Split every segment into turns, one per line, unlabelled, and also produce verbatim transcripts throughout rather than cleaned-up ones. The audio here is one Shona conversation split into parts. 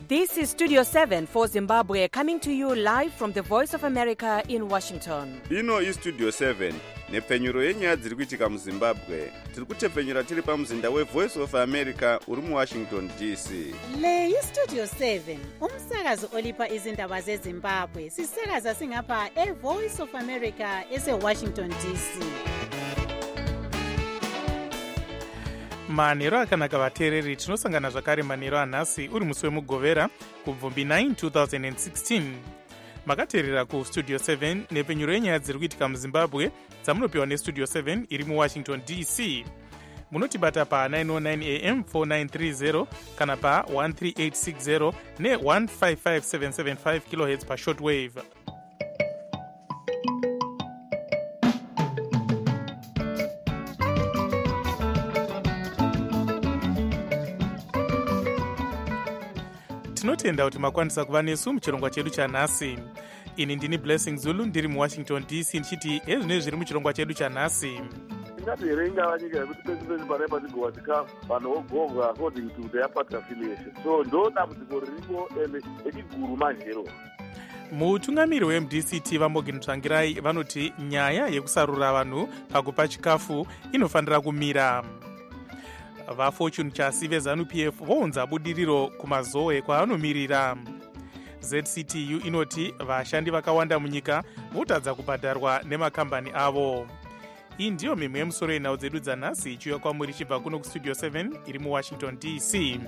This is Studio seven for Zimbabwe, coming to you live from the Voice of America in Washington.
Ino iStudio seven nepfenyuro yenyaya dziri kuitika muZimbabwe. Tiri kutepfenyura tiri pamuzinda weVoice of America uri muWashington D C.
Le iStudio seven umsakazo olipa izindaba zeZimbabwe sisakaza singapha eVoice of America eseWashington D C.
manheru akanaka vateereri, tinosangana zvakare manheru anhasi uri musi wemugovera kubvumbi nine two thousand sixteen. makateerera kustudio seven nepfenyuro yenyaya dziri kuitika muzimbabwe dzamunopiwa nestudio seven iri muwashington D C. munotibata pa nine oh nine A M four nine three zero kana pa one three eight six zero ne one five five seven seven five kilohertz pa shortwave. tinotenda kuti makwanisa kuva nesu muchirongwa chedu chanhasi. ini ndini Blessing Zulu ndiri muwashington D C ndichiti ezvinezvi zviri muchirongwa chedu chanhasi.
ingati here ingava nyika yekuti pese pese pane pachigohwa chikafu vanhu vogovwa according to their party affiliation, so ndo dambudziko ririko ende echiguru manjero.
mutungamiri weM D C T vaMorgan Tsvangirai vanoti nyaya yekusarura vanhu pakupa chikafu inofanira kumira. vafortune chasi veZANU-P F vounza budiriro kumazowe kwaanomirira. Z C T U inoti vashandi vakawanda munyika votadza kubhadharwa nemakambani avo. iyi ndiyo mimwe yemusoro yenhau dzedu dzanhasi ichiuya kwamuri chibva kuno kustudio seven iri muwashington D C.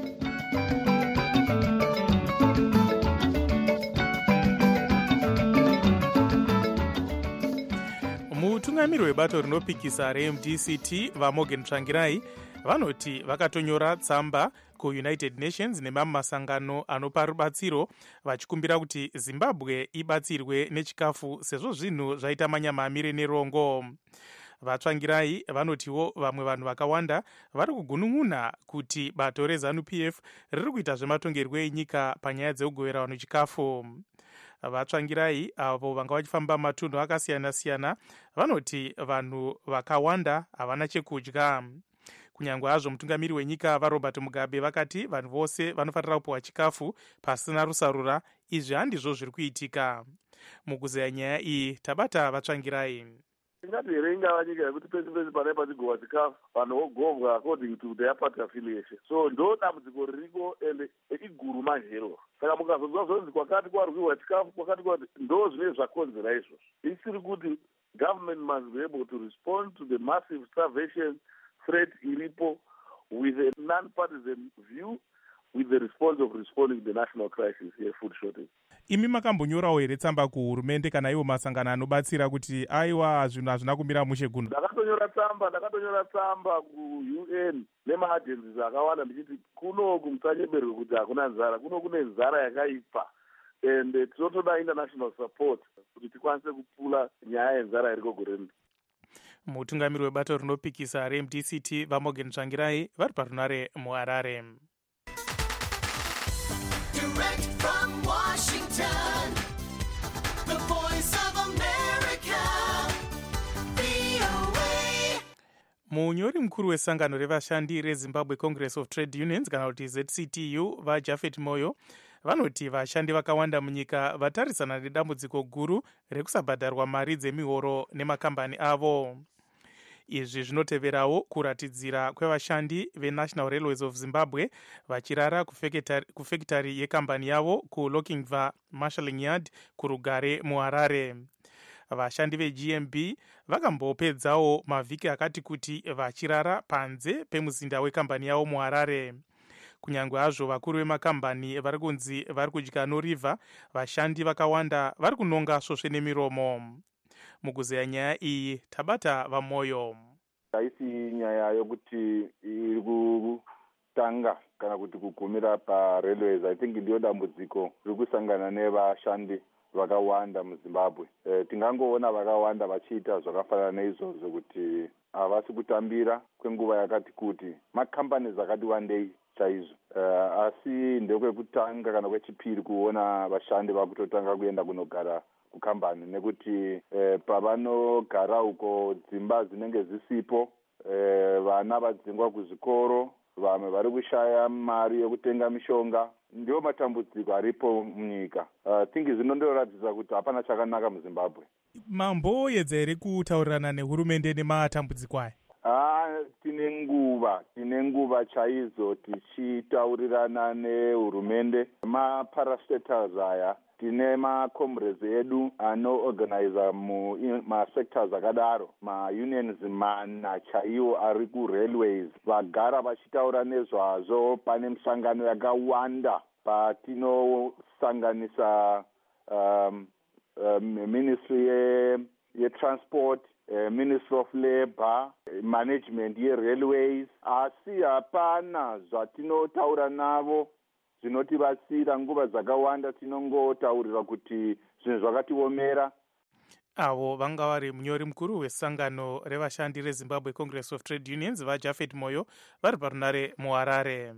mutungamiri webato rinopikisa reM D C T vaMorgan Tsvangirai vanoti vakatonyora tsamba kuUnited Nations nemamwe masangano anopa rubatsiro vachikumbira kuti Zimbabwe ibatsirwe nechikafu sezvo zvinhu zvaita manyama amire nerongo. vatsvangirai vanotiwo vamwe vanhu vakawanda vari kugunun'una kuti bato reZANU-P F riri kuita zvematongerwo enyika panyaya dzekugovera vanhu chikafu. vatsvangirai avo vanga vachifamba matunhu akasiyana-siyana vanoti vanhu vakawanda havana chekudya. kunyange hazvo mutungamiri wenyika vaRobert Mugabe vakati vanhu vose vanofanira kupiwa chikafu pasina rusarura, izvi handizvo zviri kuitika. mukuzeya nyaya iyi tabata vatsvangirai.
ingati here ingava nyika yekuti pese pese pane pachigohwa chikafu vanhu vogovwa according to their party affiliation, so ndo dambudziko ririko ende echiguru manjero. saka mukazonzwa zvonzi kwakati kwarwiwa chikafu kwakati kwati ndo zvinenge zvakonzera izvo. isiri kuti government must be able to respond to the massive starvation threat iripo with a non-partisan view, with the response of responding to the national crisis here, food shortage.
imi makambonyorawo here tsamba kuhurumende kana iwo masangano anobatsira kuti aiwa zvinhu hazvina kumira mushe guno?
ndakatonyora tsamba ndakatonyora tsamba kuU N nemaagencies akawanda ndichiti kunoku musanyeberwe kuti hakuna nzara, kuno kune nzara yakaipa and tinotoda international support kuti tikwanise kupula nyaya yenzara iriko goreni.
mutungamiri webato rinopikisa reM D C T vaMorgan Tsvangirai vari parunare muHarare.
Direct from Washington, the Voice of America, V O A.
munyori mukuru wesangano revashandi reZimbabwe Congress of Trade Unions kana kuti Z C T U vaJafet Moyo vanoti vashandi vakawanda munyika vatarisana nedambudziko guru rekusabhadharwa mari dzemihoro nemakambani avo. izvi zvinoteverawo kuratidzira kwevashandi veNational Railways of Zimbabwe vachirara kufekitari yekambani yavo kuLokingva Marshalling Yard kurugare muHarare. vashandi veG M B vakambopedzawo mavhiki akati kuti vachirara panze pemuzinda wekambani yavo muHarare. kunyange hazvo vakuru vemakambani vari kunzi vari kudya norivha, vashandi vakawanda vari kunonga svosve nemiromo. mukuzeya nyaya iyi tabata vaMoyo.
haisi nyaya yokuti iri kutanga kana kuti kugumira parailways. I think ndiyo dambudziko riri kusangana nevashandi vakawanda muZimbabwe. E, tingangoona vakawanda vachiita zvakafanana neizvozvo kuti havasi kutambira kwenguva yakati kuti makambani akati wandei chaizvo. Uh, asi ndekwekutanga kana kwechipiri kuona vashandi vakutotanga kuenda kunogara kukambani nekuti eh, pavanogara uko dzimba dzinenge zisipo, eh, vana vadzingwa kuzvikoro, vamwe vari kushaya mari yekutenga mishonga. Ndiwo matambudziko aripo munyika. Uh, thingi zvinondoratidza kuti hapana chakanaka muZimbabwe.
Mamboedza here kutaurirana nehurumende nematambudziko aya?
Ah, tine nguva, tine nguva chaizo tichitaurirana nehurumende. Maparastatals aya tine macomrades edu anoorganiza masectors akadaro, maunions mana chaiwo ari kurailways, vagara vachitaura nezvazvo. Pane misangano yakawanda patinosanganisa um, um, ministry ye, ye transport, Uh, Ministry of Labour, management ye railways, asi hapana zvatinotaura navo zvinotibatsira. Nguva dzakawanda tinongotaurira kuti zvinhu zvakatiomera.
Avo vanga vari munyori mukuru wesangano revashandi reZimbabwe Congress of Trade Unions vaJafet Moyo vari parunare muHarare.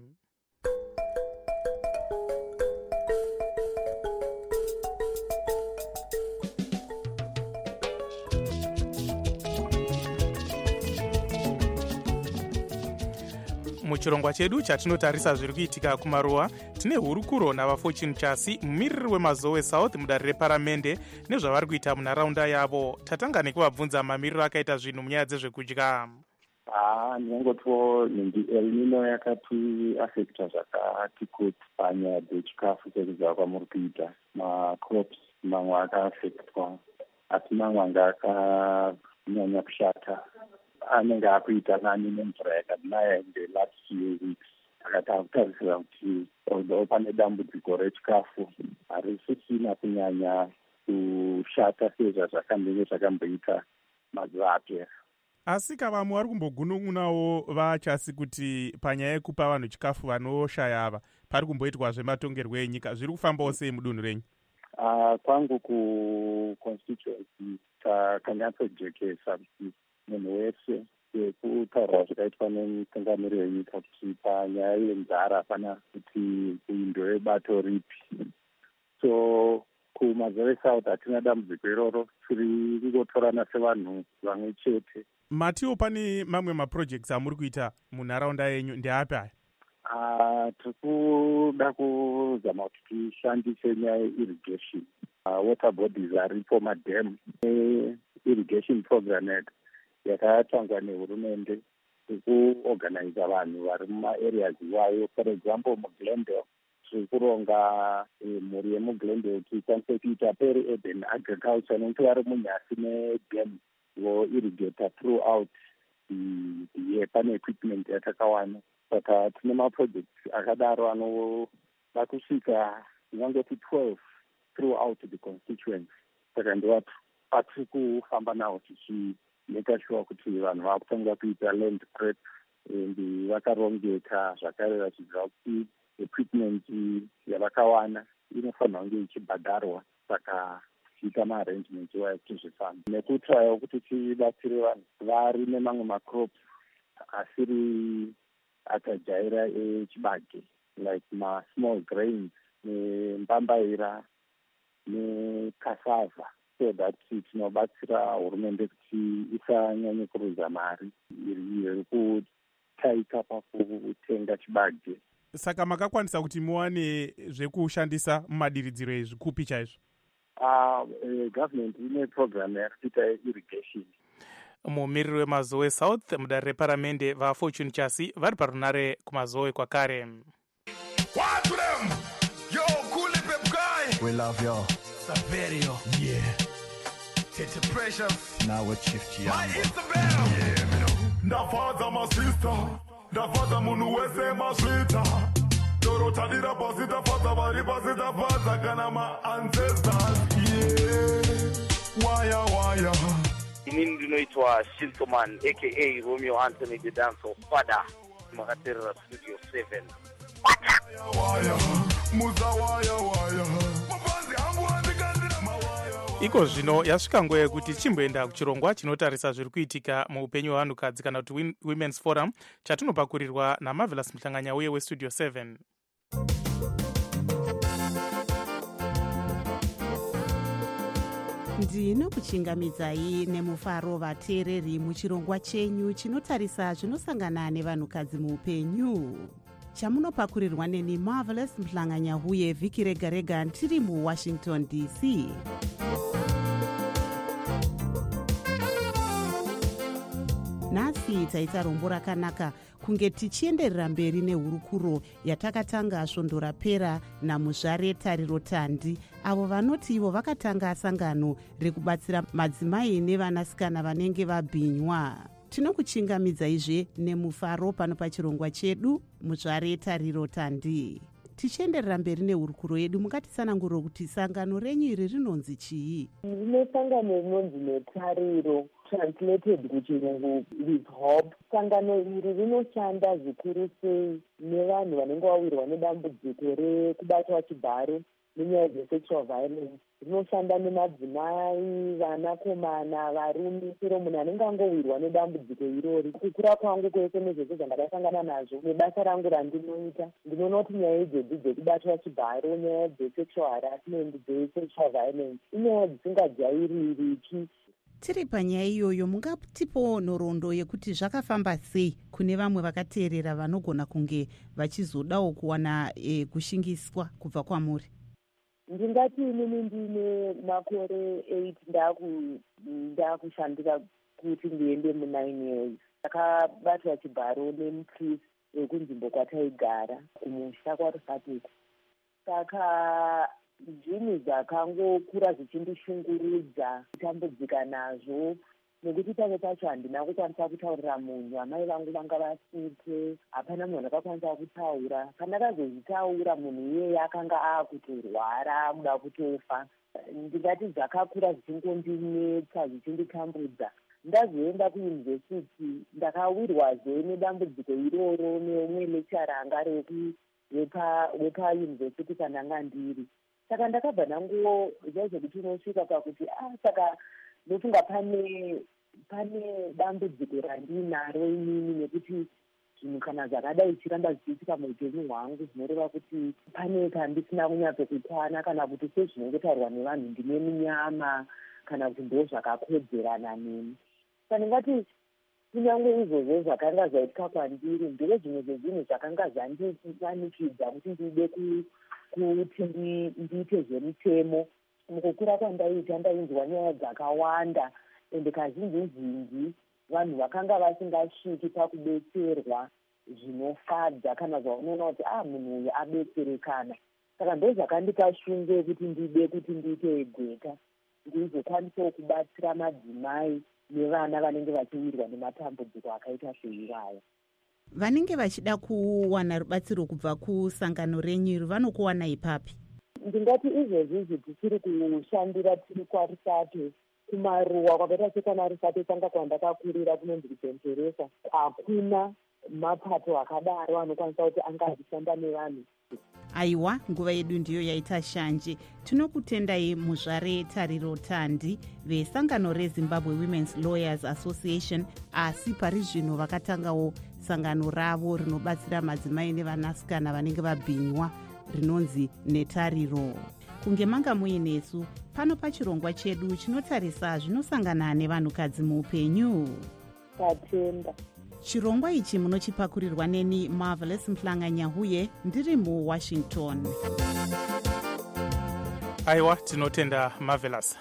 Muchirongwa chedu chatinotarisa zviri kuitika kumaruwa, tine hurukuro navafortune chasi, mumiriri wemazowe South mudare reparamende, nezvavari kuita munharaunda yavo. Tatanga nekuvabvunza mamiriro akaita zvinhu munyaya dzezvekudya.
Ah, ndinongotiwo El Nino yakati affecta zvakati kuti panyaya dzechikafu sekudya kwamuri kuita. Macrops mamwe akaaffectwa, asi mamwe anga akanyanya kushata. Anenge akuita nani nemvura yakadinaya in the last few weeks. Akati akutarisira kuti although pane dambudziko rechikafu harisisina kunyanya kushata sezvazvakambenge zvakamboita mazuva apera.
Asi vamwe vari kumbogunun'unawo vachasi kuti panyaya yekupa vanhu chikafu vanoshaya ava pari kumboitwa zvematongerwo enyika. Zviri kufambawo sei mudunhu renyu?
Uh, kwangu kuconstituency takanyatsojekesa kuti munhu wese kutaurwa zvakaitwa nemutungamiri wenyika kuti panyaya yenzara hapana kuti uindo yebato ripi. So kumazowe South hatina dambudziko iroro, tiri kungotorana sevanhu vamwe chete.
Matiwo pane mamwe maprojects amuri kuita munharaunda yenyu, ndeapi aya?
Uh, tiri kuda kuzama kuti tishandise nyaya yeirrigation. Uh, water bodies aripo, madam irrigation program yakatangwa nehurumende kuorganiza vanhu vari mumaareas iwayo. For example, muGlendale tiri kuronga mhuri yemuGlendale kuti ikwanise kuita peri urban agriculture nokuti vari munyasi nedam vo irrigata throughout the year. Pane equipment yakakawana, saka tine maprojects akadaro anoda kusvika ingangoti twelve throughout the constituency. Saka ndowati patiri kufamba nawo tichi make sure kuti vanhu vakutanga kuita land prep and vakarongeka zvakare vachiziva kuti equipment yavakawana inofanira kunge ichibhadharwa. Saka tichiita maarrangement iwayo kuti zvifambe nekutrayawo kuti tibatsire vanhu vari nemamwe macrops asiri akajaira echibage like masmall grains nembambaira necassava, so that tinobatsira hurumende kuti isanyanye kurudza mari iri kutaika pakutenga chibage.
Saka makakwanisa kuti muwane zvekushandisa mumadiridziro ezvi kupi chaizvo?
Uh, uh, government ine program yarikuita irrigation.
Mumiriri wemazowe South mudare reparamende vafortune chasi vari parunare kumazowe kwakare.
What to them? Yo, cool pep guy.
We love you.
Saverio. Yeah. Get the precious.
Now we're Chief Chiambo.
My Isabel. Yeah, me know.
Ndafaza my sister. Ndafaza munu wese maswita. Dorota dira pasita faza bari pasita faza kana ma ancestors. Yeah. Waya waya.
Inini ndinoitwa Shintoman aka Romeo Anthony the Dancer Father Makaterra Studio seven.
Waya waya. Muza waya waya.
Iko zvino yasvika nguva yekuti chimboenda kuchirongwa chinotarisa zviri kuitika muupenyu hwevanhukadzi kana kuti Women's Forum chatinopakurirwa naMarvelous Mhlanganya uye weStudio seven.
ndinokuchingamidzai nemufaro vateereri muchirongwa chenyu chinotarisa zvinosangana nevanhukadzi muupenyu, chamunopakurirwa neni Marvelous Mhlanganyahuye vhiki rega rega tiri muwashington D C. Nhasi taita rombo rakanaka kunge tichienderera mberi nehurukuro yatakatanga svondo rapera namuzvare Tariro Tandi, avo vanoti ivo vakatanga sangano rekubatsira madzimai nevanasikana vanenge vabhinywa. Tinokuchingamidzai nemufaro pano pachirongwa chedu, muzvare Tariro Tandi. Tichienderera mberi nehurukuro yedu, mungatisanangurira kuti sangano renyu iri rinonzi chii?
Rine sangano rinonzi netariro, translated kuchirungu with hope. Sangano iri rinoshanda zvikuru sei nevanhu vanenge vawirwa nedambudziko rekubatwa chibharo nenyaya dzesexual violence. Rinoshanda nemadzimai, vanakomana, varume, chero munhu anenge angowirwa nedambudziko irori. Kukura kwangu kwese nezvese zvandakasangana nazvo nebasa rangu randinoita, ndinoona kuti nyaya idzodzi dzekubatwa chibharo, nyaya dzesexual harassment, dzesexual violence inyaya dzisingajairiki.
Tiri panyaya iyoyo, mungatipowo nhoroondo yekuti zvakafamba sei kune vamwe vakateerera vanogona kunge vachizodawo kuwana e, kushingiswa kubva kwamuri?
Ndingati inini ndine makore eight ndakushandira kuti ndiende munine years. Ndakabatwa chibharo nemupriest wekunzvimbo kwataigara kumusha kwaRusatiko. Saka zvinhu zvakangokura zvichindishungurudza, kutambudzika nazvo, nekuti pamwe pacho handina kukwanisa kutaurira munhu. Amai vangu vanga vasite, hapana munhu akakwanisa kutaura. Pandakazozvitaura munhu iyeye akanga aakutorwara, muda kutofa. Ndingati zvakakura zvichingondinetsa, zvichinditambudza. Ndazoenda kuyunivhesiti, ndakawirwazve nedambudziko iroro neumwe lechara anga wepayunivhesiti pandanga ndiri. Saka ndakabva nanguwo zvaizvokuti unosvika pakuti ah saka ndofunga pane pane dambudziko randinaro inini, nekuti zvinhu kana zvakadai zvichiramba zvichiitika muupenyu hwangu zvinoreva kuti pane kandisina kunyatsokukwana, kana kuti sezvinongotaurwa nevanhu ndine munyama, kana kuti ndo zvakakodzerana neni. Saka ndingati kunyange izvozvo zvakanga zvaitika kwandiri ndiro zvimwe zvezvinhu zvakanga zvandimanikidza kuti ndide kuti ndiite zvemutemo. Mukukura kwandaita ndainzwa nyaya dzakawanda, ende kazhinji zhinji vanhu vakanga vasingasviki pakudetserwa zvinofadza, kana zvaunoona kuti ah munhu uyu abetserekana. Saka ndo zvakandipa shungu kuti ndide kuti ndiite gweta ndizokwanisawo kubatsira madzimai nevana vanenge vachiwirwa nematambudziko akaita seivaya.
Vanenge vachida kuwana rubatsiro kubva kusangano renyu vanokuwana ipapi?
Ndingati izvozvi tichiri kushandira tiri kwaRusate kumaruwa kwakaita sekwana Rusate tanga kwandakakurira kunonzi kujenjeresa. Hakuna mapato akadaro anokwanisa kuti anga achishanda nevanhu.
Aiwa, nguva yedu ndiyo yaita shanje. Tinokutendai muzvare Tariro Tandi vesangano reZimbabwe Women's Lawyers Association, asi pari zvino vakatangawo sangano ravo rinobatsira madzimai nevanasikana vanenge vabhinywa rinonzi netariro. Kunge manga muinesu pano pachirongwa chedu chinotarisa zvinosangana nevanhukadzi muupenyu.
Tatenda.
Chirongwa ichi munochipakurirwa neni Marvelous Mhlanganyahuye ndiri muWashington.
Aiwa, tinotenda Marvelous.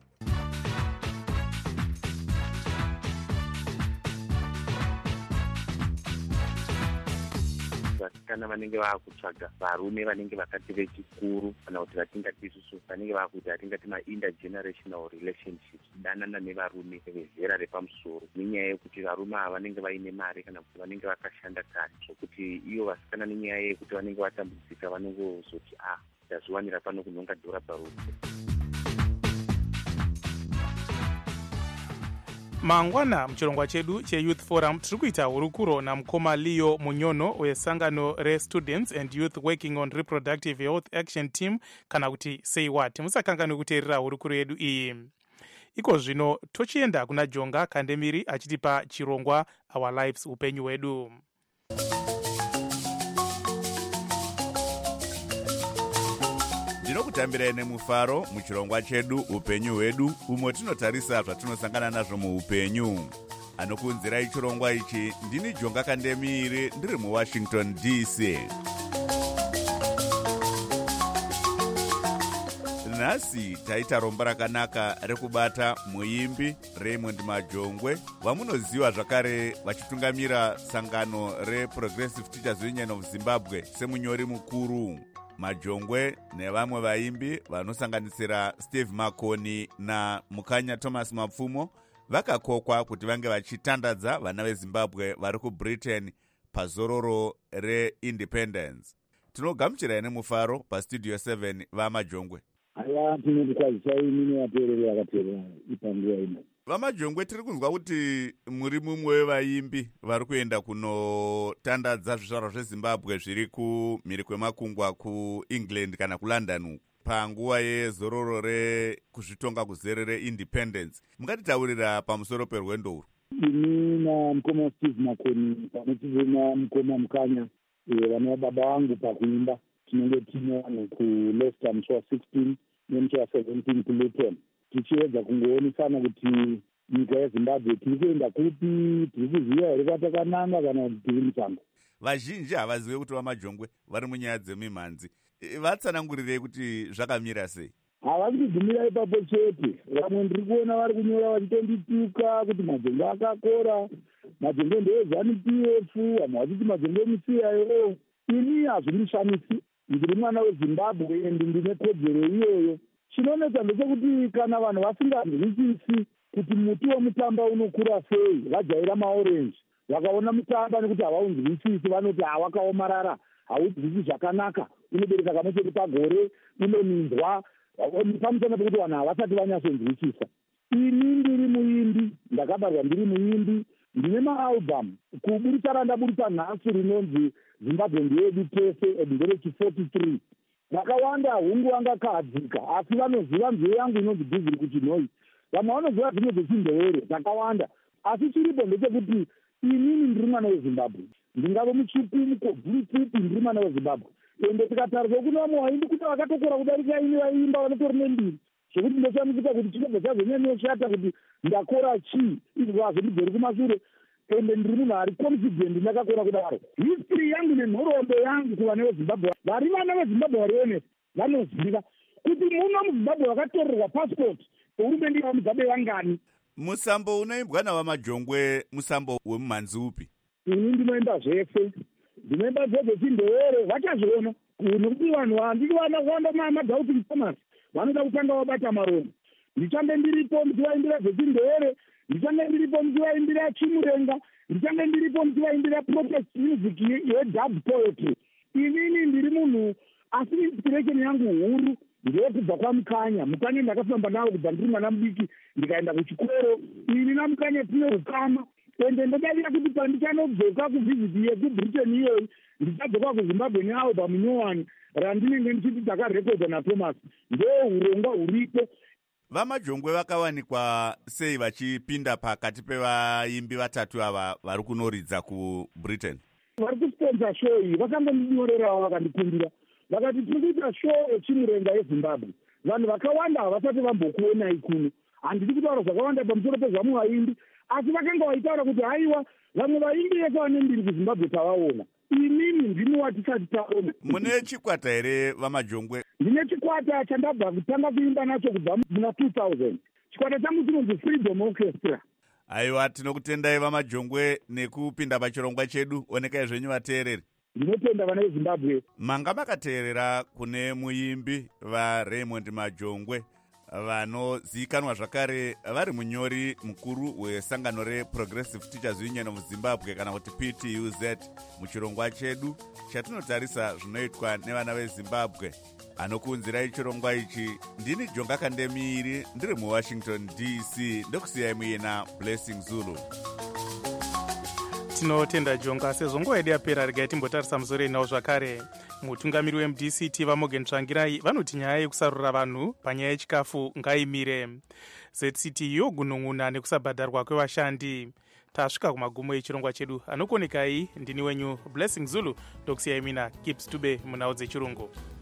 Vasikana vanenge vakutsvaga varume vanenge vakati vechikuru, kana kuti vatingati isusu vanenge vakuti atingati ma-intergenerational relationships, danana nevarume vezera repamusoro, nenyaya yekuti varume ava vanenge vaine mari kana kuti vanenge vakashanda kare, zvokuti iyo vasikana nenyaya yekuti vanenge vatambudzika vanongozoti ah ndazviwanira pano kunonga dhora parudzi.
Mangwana muchirongwa chedu cheYouth Forum tiri kuita hurukuro namukoma Leo Munyono wesangano reStudents and Youth Working on Reproductive Health Action Team, kana kuti Say What. Musakanganwe kuteerera hurukuro yedu iyi. Iko zvino tochienda kuna Jonga Kandemiri achitipa chirongwa Our Lives upenyu hwedu.
Ndinokuti tinokutambirai nemufaro muchirongwa chedu upenyu hwedu, umwe tinotarisa zvatinosangana nazvo muupenyu. Anokunzirai chirongwa ichi ndini Jonga Kandemiri, ndiri muWashington D C. Nhasi taita rombo rakanaka rekubata muimbi Raymond Majongwe, vamunoziva zvakare vachitungamira sangano reProgressive Teachers Union of Zimbabwe semunyori mukuru. Majongwe nevamwe vaimbi vanosanganisira Steve Makoni naMukanya Thomas Mapfumo vakakokwa kuti vange vachitandadza vana veZimbabwe vari kuBritain pazororo reIndependence. Tinogamuchirai nemufaro pastudio seven vaMajongwe.
Aya tinokukwazisai mine vateereri vakateerera ipanguva ino.
VaMajongwe, tiri kunzwa kuti muri mumwe wevaimbi vari kuenda kunotandadza zvizvarwa zveZimbabwe zviri kumhiri kwemakungwa kuEngland kana kuLondon panguva yezororo rekuzvitonga kuzere reIndependence. Mungatitaurira pamusoro perwendo urwu?
Ini namukoma Steve Makoni pamwechete namukoma Mukanya vana baba vangu pakuimba tinenge tine vanhu kuLeicester musi wa16 nemusi wa17 kuLuton, tichiedza kungoonesana kuti nyika yeZimbabwe tiri kuenda kupi, tiri kuziva here kwatakananga kana kuti tiri musango.
Vazhinji havazive kuti vaMajongwe vari munyaya dzemimhanzi. Vatsanangurirei kuti zvakamira sei?
Havasi kugumira ipapo chete, vamwe ndiri kuona vari kunyora vachitondituka kuti Majongwe akakora, Majongwe ndeezanu P F, vamwe vachiti Majongwe musiyayo. Ini hazvindishamisi, ndiri mwana weZimbabwe endi ndine kodzero iyoyo. Chinonetsa ndechekuti kana vanhu vasinganzwisisi kuti muti womutamba unokura sei, vajaira maorenji, vakaona mutamba nekuti havaunzwisisi vanoti hawakaomarara, haudzwisi zvakanaka, unobereka kamwe chete pagore, unominzwa, pamusana pekuti vanhu havasati vanyatsonzwisisa. Ini ndiri muimbi, ndakabarwa ndiri muimbi, ndine maalbhamu kuburisa randaburisa nhasi rinonzi Zimbabwe ndeyedu tese edhirechi forty-three. Vakawanda hungu vangakahadzika, asi vanoziva nzeve yangu inonzi bhiziri kuchinhoi. Vamwe vanoziva dzimwe dzechindevere dzakawanda, asi chiripo ndechekuti inini ndiri mwana weZimbabwe. Ndingave mutsvuku mukobvu mupfupi, ndiri mwana weZimbabwe. Ende tikatarisa kune vamwe vaimbi kuti vakatokora kudarika ini vaimba vanotori nembiri, zvekuti ndoshamisa kuti chinobva chazonyanyoshata kuti ndakora chii, izvo hazvondigeri kumashure. Ende ndiri munhu ari confident ndakakora kudaro. History yangu nenhoroondo yangu kuvana veZimbabwe, vari vana veZimbabwe vari honest, vanoziva kuti muno muZimbabwe vakatorerwa passport hurumende yaMugabe vangani.
Musambo unoimbwa navaMajongwe musambo wemumhanzi upi?
Ini ndinoimba zvese, ndinoimba zvese chindevere, vachazviona nekuti vanhu handiri vana kuwanda maDoubting Thomas vanoda kutanga vabata maronda. Ndichange ndiripo ndichivaimbira zvechindevere, ndichange ndiripo ndichivaimbira Chimurenga, ndichange ndiripo ndichivaimbira protest music yedub poetry. Inini ndiri munhu, asi inspiration yangu huru ndeyekubva kwaMukanya. Mukanya ndakafamba nawo kubva ndiri mwana mudiki ndikaenda kuchikoro. Ini naMukanya tine ukama, ende ndodavira kuti pandichanodzoka kuvhiziti yekuBritain iyoyi ndichadzoka kuZimbabwe nealbhamu nyowani randinenge ndichiti takarekodha naThomas. Ndo urongwa huripo.
VaMajongwe vakawanikwa sei vachipinda pakati pevaimbi vatatu ava vari kunoridza kuBritain?
Vari kusponsa show iyi vakangondinyorerawo vakandikumbira, vakati tiri kuita show yeChimurenga yeZimbabwe. Vanhu vakawanda havasati vambokuonai kuno. Handidi kutaura zvakawanda pamusoro pezvamwe vaimbi, asi vakanga vaitaura kuti haiwa vamwe vaimbi vese vane mbiri kuZimbabwe tavaona. Inini ndini watisati taona.
Mune chikwata here VaMajongwe?
Ndine chikwata chandabva kutanga kuimba nacho kubva muna two thousand. Chikwata changu chinonzi Freedom Orchestra.
Aiwa, tinokutendai VaMajongwe nekupinda pachirongwa chedu. Onekai zvenyu vateereri.
Ndinotenda vana veZimbabwe.
Manga makateerera kune muimbi vaRaymond Majongwe vanozivikanwa zvakare vari munyori mukuru wesangano reProgressive Teachers Union of Zimbabwe kana kuti P T U Z. Muchirongwa chedu chatinotarisa zvinoitwa nevana veZimbabwe. Anokunzirai chirongwa ichi ndini Jonga Kandemiri, ndiri muWashington D C. Ndokusiyai muina Blessing Zulu.
Tinotenda Jonga. Sezvo nguva yedu yapera, regai timbotarisa musoro inawo zvakare. Mutungamiri weM D C T vaMorgan Tsvangirai vanoti nyaya yekusarura vanhu panyaya yechikafu ngaimire. Z C T yogunun'una nekusabhadharwa kwevashandi. Tasvika kumagumo echirongwa chedu. Anokonekai ndini wenyu Blessing Zulu. Ndokusiyai mina Gibbs Tube munhau dzechirungu.